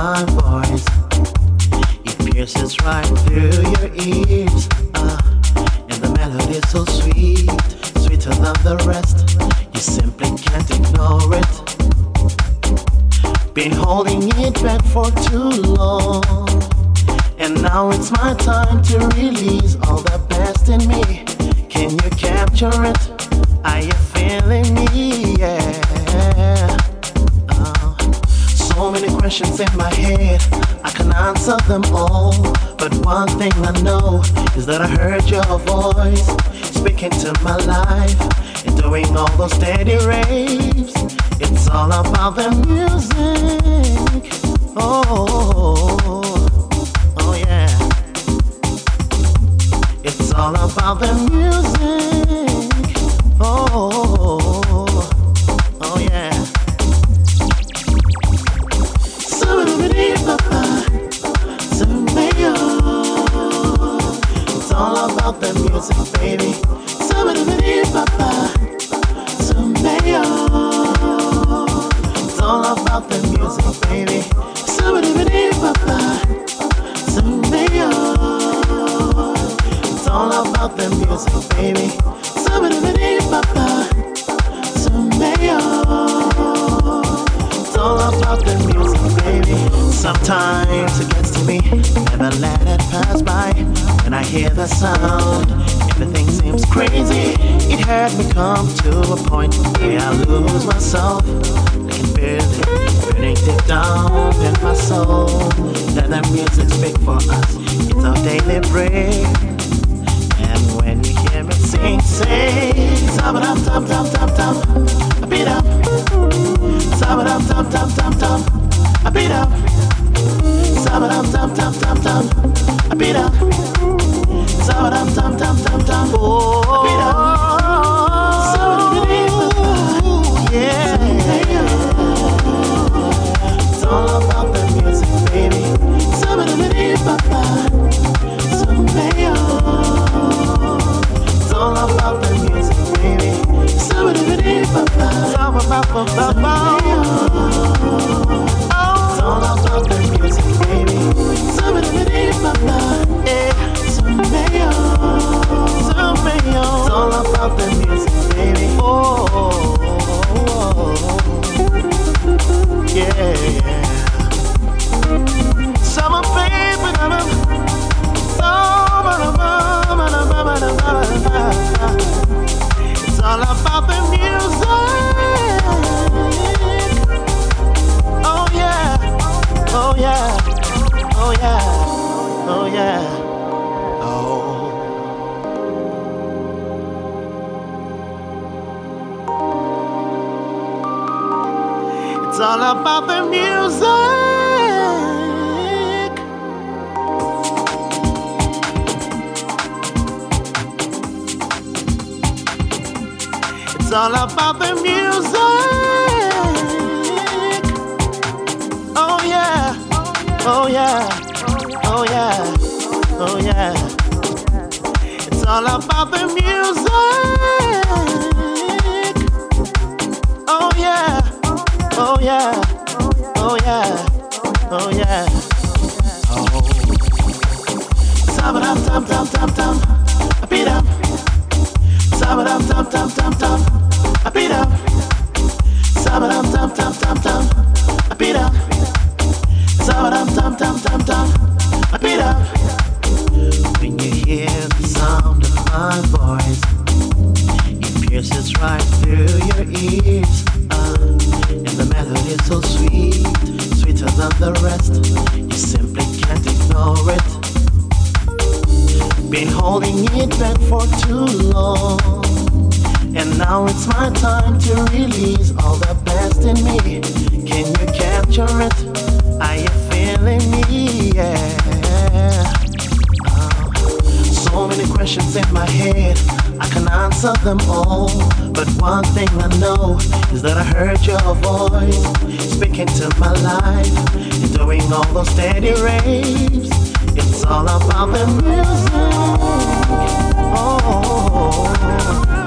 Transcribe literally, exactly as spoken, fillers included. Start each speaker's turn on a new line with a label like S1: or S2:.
S1: my voice. It pierces right through your ears. Uh, and the melody is so sweet, sweeter than the rest. You simply can't ignore it. Been holding it back for too long, and now it's my time to release all the best in me. Can you capture it? Are you feeling me? Yeah. Uh, so many questions in my head, I can answer them all. But one thing I know is that I heard your voice speaking to my life and doing all those steady raves. It's all about the music. Oh, oh yeah. It's all about the music. Oh, oh yeah. It's all about the music, baby. It's all about the music, baby. It's all about the music, baby. It's all about the music, baby. Sometimes it gets to me, never let it pass by. When I hear the sound, everything seems crazy. It had me come to a point where I lose myself. I can feel it burning deep down in my soul. Let the music speak for us, it's our daily bread. And when you hear me sing, say Sabadam tam tam tam tam, I beat up. Sabadam tam tam tam tam, I beat up. Sabadam tam tam tam tam, I beat up. Sabadam tam tam tam tam, I beat up. Yeah. It's all about the music, baby. It's all about the music, baby. It's all about the music. It's all about the music, baby. It's all about the music, baby. Oh, oh, oh. Yeah, yeah. Summer baby, it's all about the music. Oh yeah, oh yeah, oh yeah, oh yeah, oh. It's all about the music. It's all about the music. Oh yeah, oh yeah, oh yeah, oh yeah. It's all about the music. Oh yeah, oh yeah, oh yeah, oh yeah. Oh. Sabadam tam tam tam tam, I beat up. Sabadam tam tam tam tam, I beat up. Sabadam tam tam tam tam, I beat up. Sabadam tam tam tam tam, I beat up. When you hear the sound of my voice, it pierces right through your ears. Uh, and the melody is so sweet, sweeter than the rest. You simply can't ignore it. Been holding it back for too long, and now it's my time to release all the best in me. Can you capture it? Are you feeling me? Yeah. Uh, so many questions in my head, I can answer them all. But one thing I know is that I heard your voice speaking to my life and doing all those steady raves. It's all about the music. Oh.